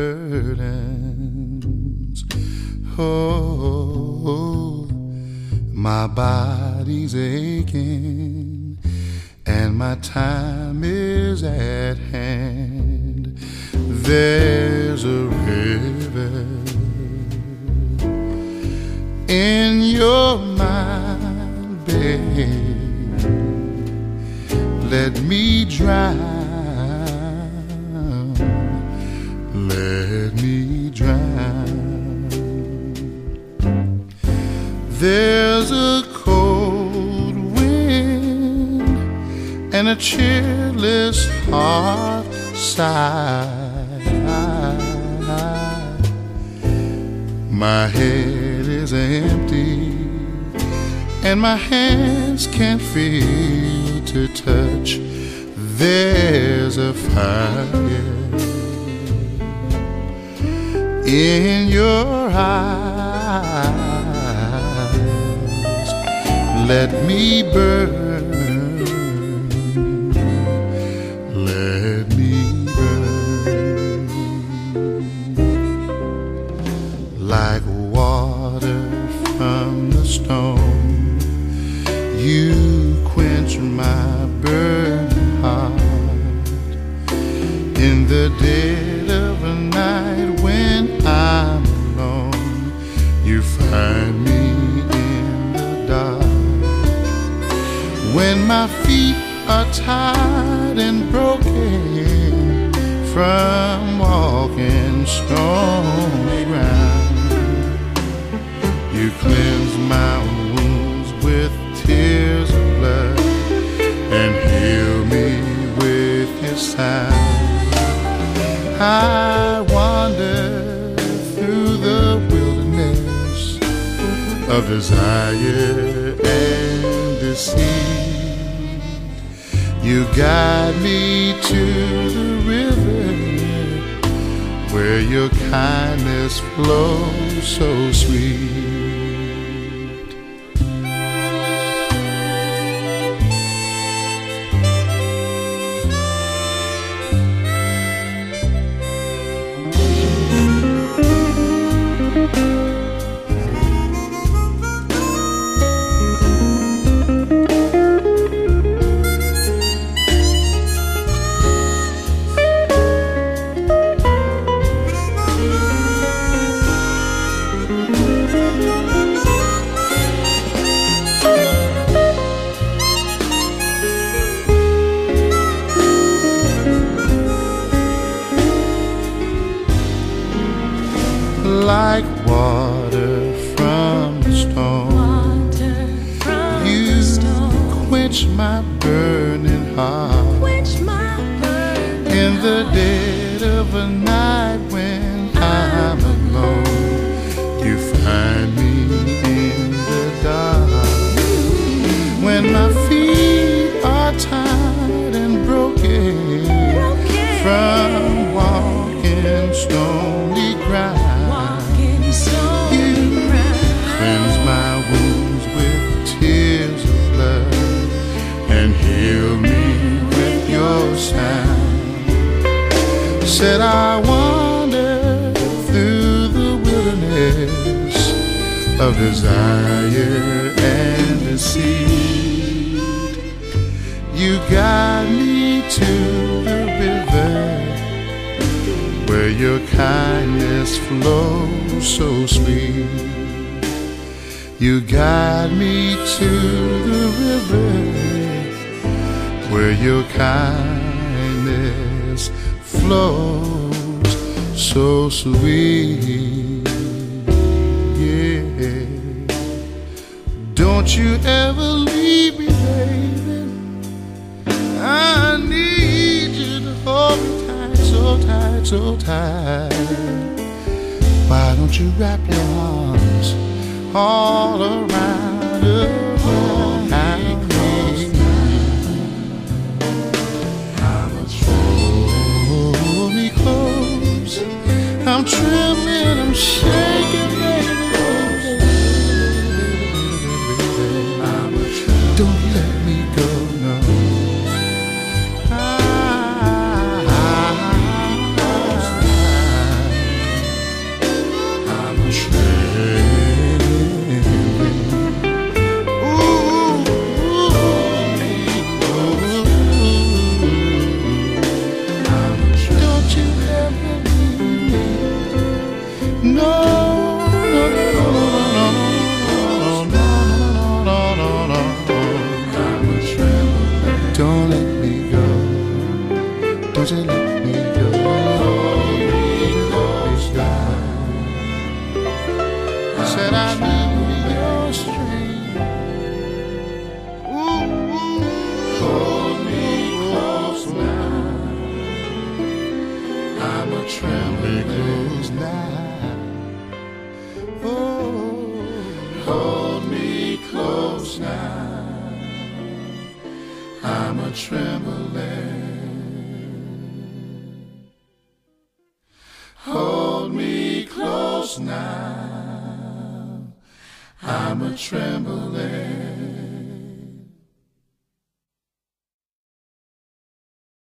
burdens. Oh, my body's aching and my time is at hand. There's a river in your mind, babe. Let me drown, let me drown. There's a cold wind and a cheerless heart sigh. My head is empty and my hands can't feel to touch. There's a fire in your eyes. Let me burn, let me burn. Like water from the stone, you quench my burning heart. In the dead of a night when I'm alone, you find me in the dark. When my feet are tired and broken from walking stony ground, you cleanse my wounds with tears of blood and heal me with your sound. I wander through the wilderness of desire and deceit. You guide me to the river where your kindness flows so sweet. Like water from the stone, you quench my burning heart. In the dead of a night when I'm alone, you find me in the dark. When my feet are tired and broken from walking stony ground, cleanse my wounds with tears of blood and heal me with your sound. Said I wander through the wilderness of desire and deceit. You guide me to the river where your kindness flows so sweet. You guide me to the river where your kindness flows so sweet. Yeah. Don't you ever leave me, baby. I need you to hold me tight, so tight, so tight. Why don't you wrap your arms all around me? Hold me close. I'm trembling, I'm shaking, baby. Don't let me go, no. No, no, no, no, no, no. I'm a trembling. Don't let me go. Don't you let me go. Hold me close now. I said I need your strength. Ooh, hold me close now. I'm a trembling close now. Oh, hold me close now. I'm a trembling. Hold me close now. I'm a trembling.